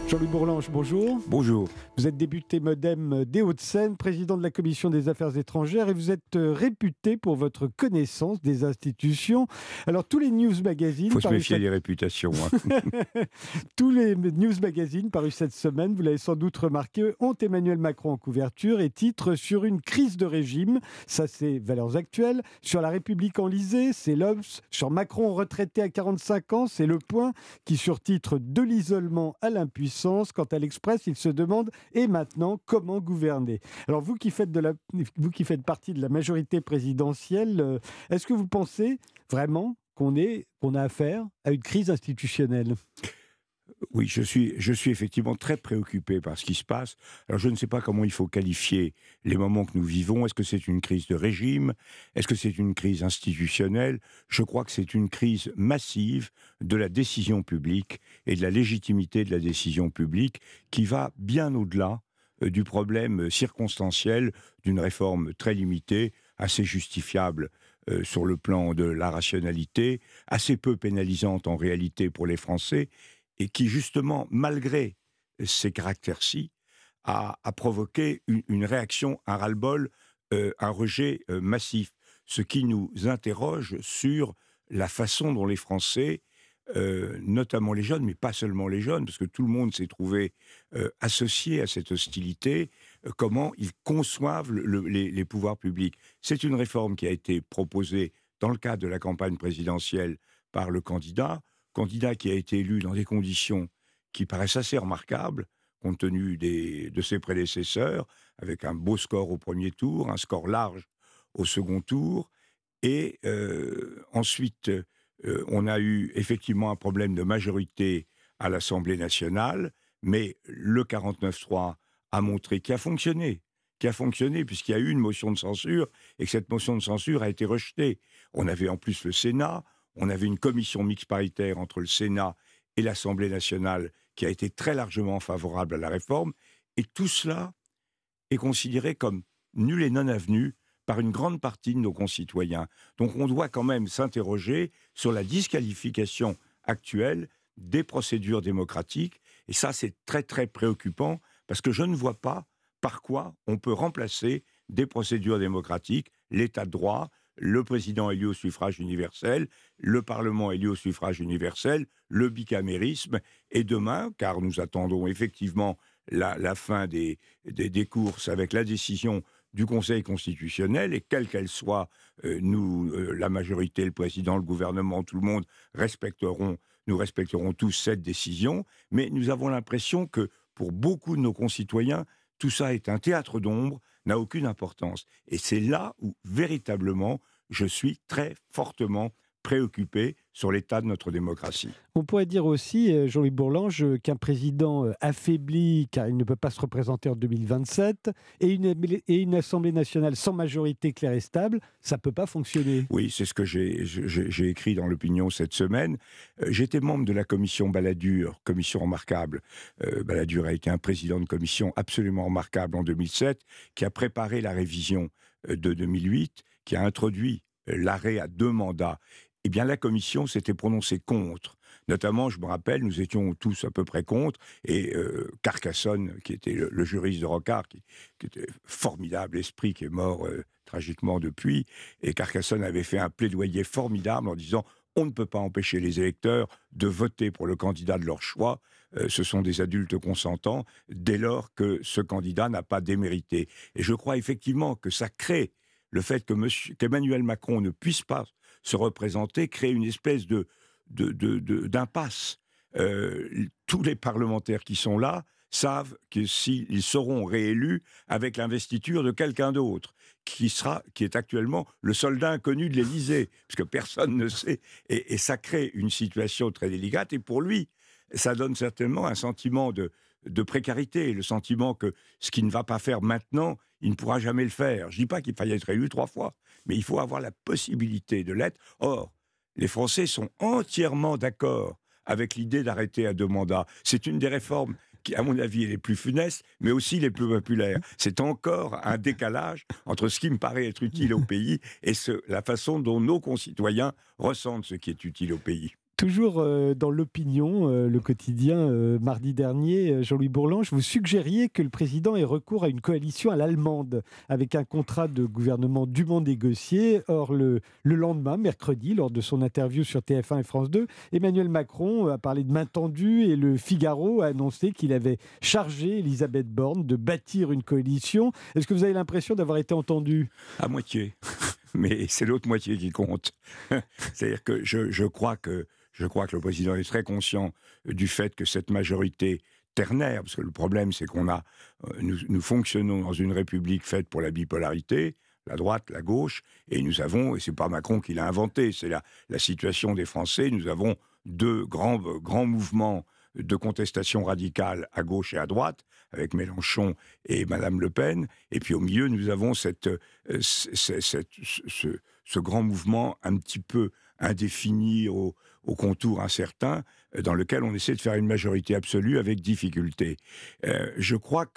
Jean-Louis Bourlanges, bonjour. Bonjour. Vous êtes député MoDem des Hauts-de-Seine, président de la Commission des Affaires étrangères et vous êtes réputé pour votre connaissance des institutions. Alors, tous les news magazines... Il faut se méfier des réputations. Tous les news magazines parus cette semaine, vous l'avez sans doute remarqué, ont Emmanuel Macron en couverture et titrent sur une crise de régime. Ça, c'est Valeurs Actuelles. Sur la République enlisée, c'est l'Obs. Sur Macron retraité à 45 ans, c'est Le Point qui surtitre de l'isolement à l'impuissance. Quant à l'Express, il se demande et maintenant comment gouverner. Alors vous qui faites partie de la majorité présidentielle, est-ce que vous pensez vraiment qu'on a affaire à une crise institutionnelle ? Oui, je suis effectivement très préoccupé par ce qui se passe. Alors je ne sais pas comment il faut qualifier les moments que nous vivons. Est-ce que c'est une crise de régime ? Est-ce que c'est une crise institutionnelle ? Je crois que c'est une crise massive de la décision publique et de la légitimité de la décision publique qui va bien au-delà du problème circonstanciel d'une réforme très limitée, assez justifiable sur le plan de la rationalité, assez peu pénalisante en réalité pour les Français, et qui, justement, malgré ces caractères-ci, a provoqué une réaction, un ras-le-bol, un rejet massif. Ce qui nous interroge sur la façon dont les Français, notamment les jeunes, mais pas seulement les jeunes, parce que tout le monde s'est trouvé associé à cette hostilité, comment ils conçoivent les pouvoirs publics. C'est une réforme qui a été proposée dans le cadre de la campagne présidentielle par le candidat qui a été élu dans des conditions qui paraissent assez remarquables, compte tenu de ses prédécesseurs, avec un beau score au premier tour, un score large au second tour, et ensuite, on a eu effectivement un problème de majorité à l'Assemblée nationale, mais le 49-3 a montré qu'il a fonctionné, puisqu'il y a eu une motion de censure, et que cette motion de censure a été rejetée. On avait en plus le Sénat. On avait une commission mixte paritaire entre le Sénat et l'Assemblée nationale qui a été très largement favorable à la réforme. Et tout cela est considéré comme nul et non avenu par une grande partie de nos concitoyens. Donc on doit quand même s'interroger sur la disqualification actuelle des procédures démocratiques. Et ça, c'est très très préoccupant parce que je ne vois pas par quoi on peut remplacer des procédures démocratiques, l'état de droit, le président élu au suffrage universel, le Parlement élu au suffrage universel, le bicamérisme, et demain, car nous attendons effectivement la fin des courses avec la décision du Conseil constitutionnel, et quelle qu'elle soit, la majorité, le président, le gouvernement, tout le monde, nous respecterons tous cette décision, mais nous avons l'impression que pour beaucoup de nos concitoyens, tout ça est un théâtre d'ombre, n'a aucune importance. Et c'est là où, véritablement, je suis très fortement préoccupé sur l'état de notre démocratie. On pourrait dire aussi, Jean-Louis Bourlanges, qu'un président affaibli, car il ne peut pas se représenter en 2027, et une Assemblée nationale sans majorité claire et stable, ça ne peut pas fonctionner. Oui, c'est ce que j'ai écrit dans l'opinion cette semaine. J'étais membre de la commission Balladur, commission remarquable. Balladur a été un président de commission absolument remarquable en 2007, qui a préparé la révision de 2008, qui a introduit l'arrêt à 2 mandats. Eh bien, la commission s'était prononcée contre. Notamment, je me rappelle, nous étions tous à peu près contre, et Carcassonne, qui était le juriste de Rocard, qui était formidable esprit, qui est mort tragiquement depuis, et Carcassonne avait fait un plaidoyer formidable en disant « on ne peut pas empêcher les électeurs de voter pour le candidat de leur choix, ce sont des adultes consentants, dès lors que ce candidat n'a pas démérité ». Et je crois effectivement que ça crée le fait qu'Emmanuel Macron ne puisse pas se représenter, crée une espèce d'impasse. Tous les parlementaires qui sont là savent que s'ils seront réélus avec l'investiture de quelqu'un d'autre, qui est actuellement le soldat inconnu de l'Élysée, parce que personne ne sait, et ça crée une situation très délicate, et pour lui, ça donne certainement un sentiment de précarité, le sentiment que ce qu'il ne va pas faire maintenant, il ne pourra jamais le faire. Je ne dis pas qu'il faille être élu 3 fois, mais il faut avoir la possibilité de l'être. Or, les Français sont entièrement d'accord avec l'idée d'arrêter à 2 mandats. C'est une des réformes qui, à mon avis, est les plus funestes, mais aussi les plus populaires. C'est encore un décalage entre ce qui me paraît être utile au pays et la façon dont nos concitoyens ressentent ce qui est utile au pays. Toujours dans l'opinion, le quotidien, mardi dernier, Jean-Louis Bourlanges, vous suggériez que le président ait recours à une coalition à l'allemande, avec un contrat de gouvernement dûment négocié. Or, le lendemain, mercredi, lors de son interview sur TF1 et France 2, Emmanuel Macron a parlé de main tendue et le Figaro a annoncé qu'il avait chargé Elisabeth Borne de bâtir une coalition. Est-ce que vous avez l'impression d'avoir été entendu? À moitié. Mais c'est l'autre moitié qui compte. C'est-à-dire que je crois que le président est très conscient du fait que cette majorité ternaire, parce que le problème c'est nous fonctionnons dans une république faite pour la bipolarité, la droite, la gauche, et et c'est pas Macron qui l'a inventé, c'est la situation des Français, nous avons deux grands mouvements de contestation radicale à gauche et à droite, avec Mélenchon et Madame Le Pen, et puis au milieu, nous avons ce grand mouvement un petit peu indéfini, au contour incertain, dans lequel on essaie de faire une majorité absolue avec difficulté. Je crois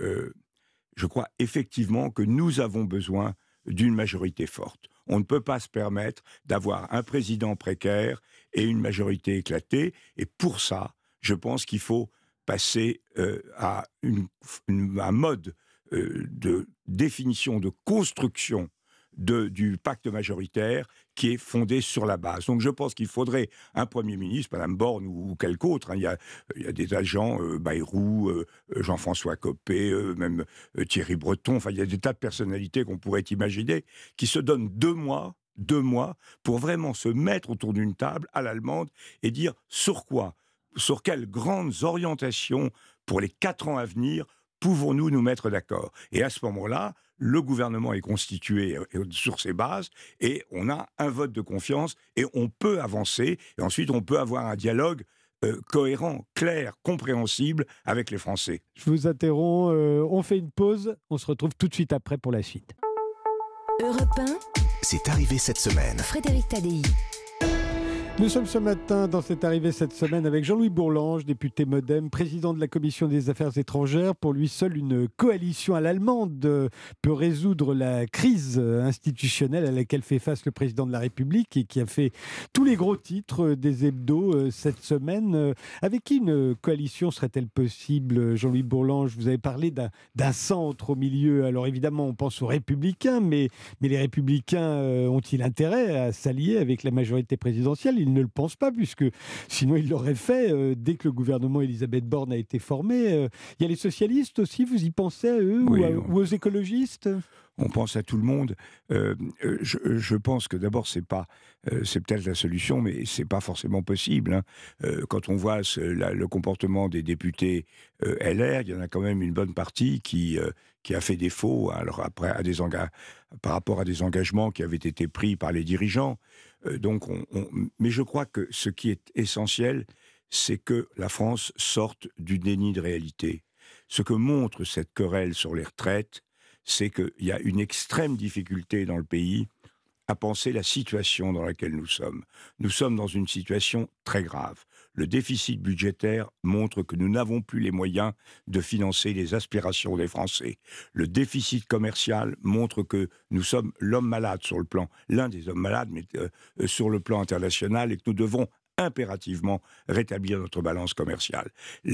effectivement que nous avons besoin d'une majorité forte. On ne peut pas se permettre d'avoir un président précaire et une majorité éclatée, et pour ça, je pense qu'il faut passer à un mode de définition, de construction du pacte majoritaire qui est fondé sur la base. Donc je pense qu'il faudrait un Premier ministre, Madame Borne ou quelque autre. Il y a des agents, Bayrou, Jean-François Copé, même Thierry Breton, enfin il y a des tas de personnalités qu'on pourrait imaginer, qui se donnent 2 mois pour vraiment se mettre autour d'une table à l'allemande et dire sur quelles grandes orientations pour les 4 ans à venir pouvons-nous nous mettre d'accord. Et à ce moment-là, le gouvernement est constitué sur ces bases et on a un vote de confiance et on peut avancer et ensuite on peut avoir un dialogue cohérent, clair, compréhensible avec les Français. Je vous interromps, on fait une pause, on se retrouve tout de suite après pour la suite. Europe 1, c'est arrivé cette semaine. Frédéric Tadei. Nous sommes ce matin dans cette arrivée cette semaine avec Jean-Louis Bourlanges, député MoDem, président de la Commission des Affaires étrangères. Pour lui, seule une coalition à l'allemande peut résoudre la crise institutionnelle à laquelle fait face le président de la République et qui a fait tous les gros titres des hebdos cette semaine. Avec qui une coalition serait-elle possible, Jean-Louis Bourlanges? Vous avez parlé d'un centre au milieu. Alors évidemment, on pense aux Républicains, mais les Républicains ont-ils intérêt à s'allier avec la majorité présidentielle? Ils ne le pensent pas, puisque sinon ils l'auraient fait dès que le gouvernement Elisabeth Borne a été formé. Il y a les socialistes aussi, vous y pensez à eux, oui, ou aux écologistes? On pense à tout le monde. Je pense que d'abord, c'est peut-être la solution, mais c'est pas forcément possible. Quand on voit le comportement des députés LR, il y en a quand même une bonne partie qui a fait défaut. Alors après, par rapport à des engagements qui avaient été pris par les dirigeants. Mais je crois que ce qui est essentiel, c'est que la France sorte du déni de réalité. Ce que montre cette querelle sur les retraites, c'est qu'il y a une extrême difficulté dans le pays à penser la situation dans laquelle nous sommes. Nous sommes dans une situation très grave. Le déficit budgétaire montre que nous n'avons plus les moyens de financer les aspirations des Français. Le déficit commercial montre que nous sommes l'un des hommes malades, mais sur le plan international, et que nous devons impérativement rétablir notre balance commerciale.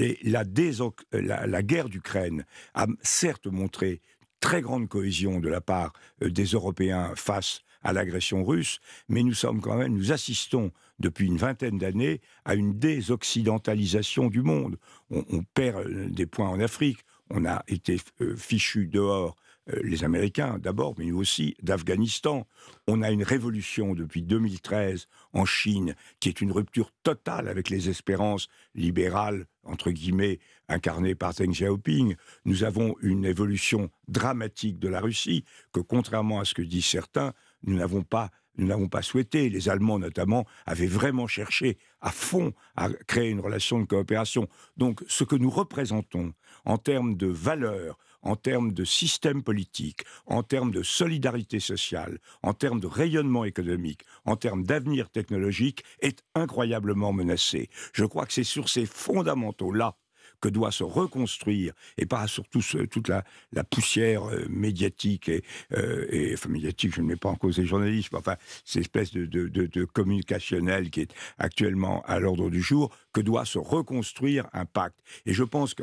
La guerre d'Ukraine a certes montré très grande cohésion de la part des Européens face à l'agression russe, mais nous assistons depuis une vingtaine d'années à une désoccidentalisation du monde. On perd des points en Afrique, on a été fichus dehors, les Américains d'abord, mais nous aussi, d'Afghanistan. On a une révolution depuis 2013 en Chine, qui est une rupture totale avec les espérances libérales, entre guillemets, incarnées par Deng Xiaoping. Nous avons une évolution dramatique de la Russie, que contrairement à ce que disent certains, nous n'avons pas souhaité. Les Allemands, notamment, avaient vraiment cherché à fond à créer une relation de coopération. Donc, ce que nous représentons en termes de valeurs, en termes de système politique, en termes de solidarité sociale, en termes de rayonnement économique, en termes d'avenir technologique, est incroyablement menacé. Je crois que c'est sur ces fondamentaux-là que doit se reconstruire, et pas surtout toute la poussière médiatique, enfin médiatique, je ne mets pas en cause les journalistes, mais enfin, cette espèce de communicationnel qui est actuellement à l'ordre du jour, que doit se reconstruire un pacte. Et je pense que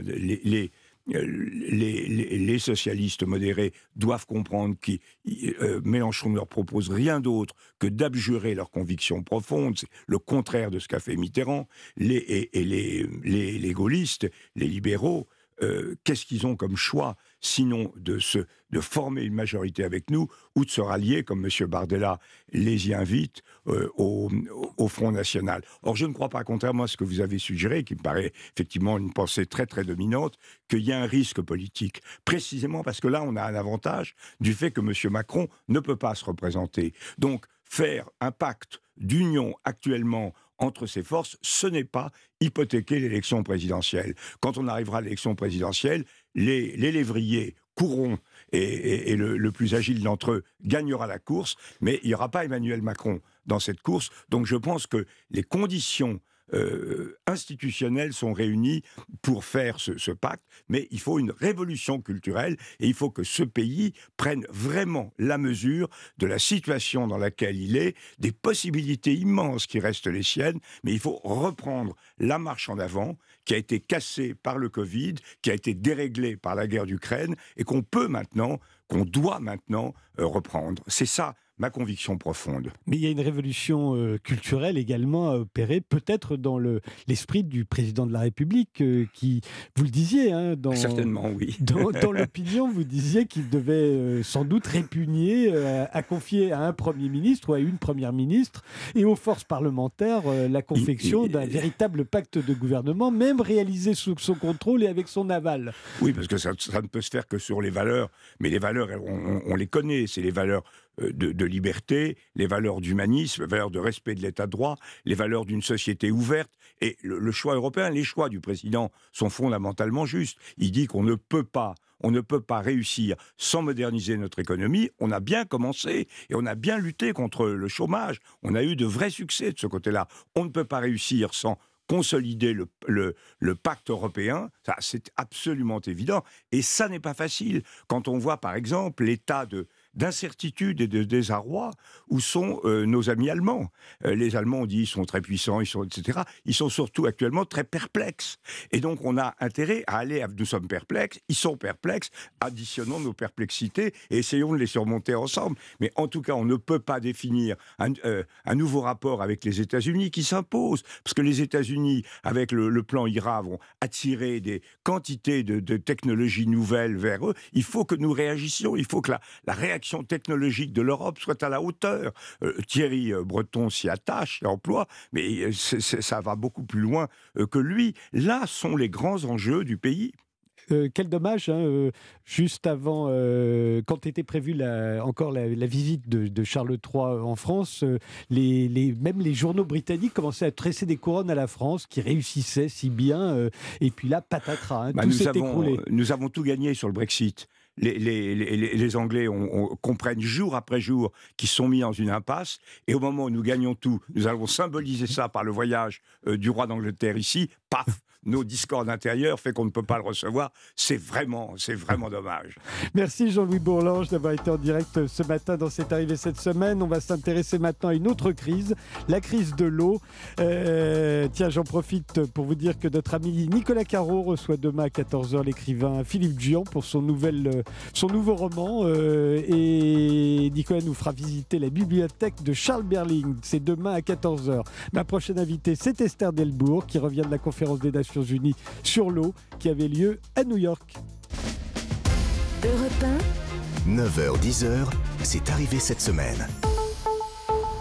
les socialistes modérés doivent comprendre que Mélenchon ne leur propose rien d'autre que d'abjurer leurs convictions profondes. C'est le contraire de ce qu'a fait Mitterrand. Les gaullistes, les libéraux, qu'est-ce qu'ils ont comme choix sinon de former une majorité avec nous ou de se rallier, comme M. Bardella les y invite, au Front National. Or, je ne crois pas, contrairement à ce que vous avez suggéré, qui me paraît effectivement une pensée très très dominante, qu'il y a un risque politique. Précisément parce que là, on a un avantage du fait que M. Macron ne peut pas se représenter. Donc, faire un pacte d'union actuellement entre ces forces, ce n'est pas hypothéquer l'élection présidentielle. Quand on arrivera à l'élection présidentielle, les lévriers courront et le plus agile d'entre eux gagnera la course, mais il n'y aura pas Emmanuel Macron dans cette course. Donc je pense que les conditions institutionnelles sont réunies pour faire ce pacte, mais il faut une révolution culturelle et il faut que ce pays prenne vraiment la mesure de la situation dans laquelle il est, des possibilités immenses qui restent les siennes, mais il faut reprendre la marche en avant qui a été cassée par le Covid, qui a été déréglée par la guerre d'Ukraine et qu'on doit maintenant reprendre. C'est ça ma conviction profonde. Mais il y a une révolution culturelle également à opérer, peut-être dans l'esprit du président de la République, qui, vous le disiez, certainement, oui. Dans l'opinion, vous disiez qu'il devait sans doute répugner à confier à un Premier ministre ou à une Première ministre et aux forces parlementaires la confection d'un véritable pacte de gouvernement, même réalisé sous son contrôle et avec son aval. Oui, parce que ça ne peut se faire que sur les valeurs, mais les valeurs, on les connaît, c'est les valeurs de liberté, les valeurs d'humanisme, les valeurs de respect de l'état de droit, les valeurs d'une société ouverte. Et le choix européen, les choix du président sont fondamentalement justes. Il dit qu'on ne peut pas réussir sans moderniser notre économie. On a bien commencé et on a bien lutté contre le chômage. On a eu de vrais succès de ce côté-là. On ne peut pas réussir sans consolider le pacte européen, ça c'est absolument évident. Et ça n'est pas facile. Quand on voit par exemple l'état d'incertitude et de désarroi où sont nos amis allemands. Les Allemands, on dit, ils sont très puissants, etc. Ils sont surtout actuellement très perplexes. Et donc, on a intérêt à aller... Nous sommes perplexes, ils sont perplexes, additionnons nos perplexités et essayons de les surmonter ensemble. Mais en tout cas, on ne peut pas définir un nouveau rapport avec les États-Unis qui s'impose. Parce que les États-Unis, avec le plan IRA, vont attirer des quantités de technologies nouvelles vers eux. Il faut que nous réagissions, il faut que la réaction technologique de l'Europe soit à la hauteur. Thierry Breton s'y attache, s'y emploie, mais ça va beaucoup plus loin que lui. Là sont les grands enjeux du pays. Quel dommage, juste avant, quand était prévue la visite de Charles III en France, même les journaux britanniques commençaient à tresser des couronnes à la France, qui réussissait si bien, et puis là, patatras, tout s'est écroulé. Nous avons tout gagné sur le Brexit. Les Anglais comprennent jour après jour qu'ils sont mis dans une impasse, et au moment où nous gagnons tout, nous allons symboliser ça par le voyage du roi d'Angleterre ici, paf, nos discordes intérieurs fait qu'on ne peut pas le recevoir. C'est vraiment dommage. Merci Jean-Louis Bourlange d'avoir été en direct ce matin dans C'est arrivé cette semaine. On va s'intéresser maintenant à une autre crise, la crise de l'eau. Tiens, j'en profite pour vous dire que notre ami Nicolas Caro reçoit demain à 14h l'écrivain Philippe Djian pour son nouveau roman. Et Nicolas nous fera visiter la bibliothèque de Charles Berling. C'est demain à 14h. Ma prochaine invitée, c'est Esther Delbourg, qui revient de la conférence des Nations Unies sur l'eau qui avait lieu à New York. Europe 1, 9h-10h, c'est arrivé cette semaine.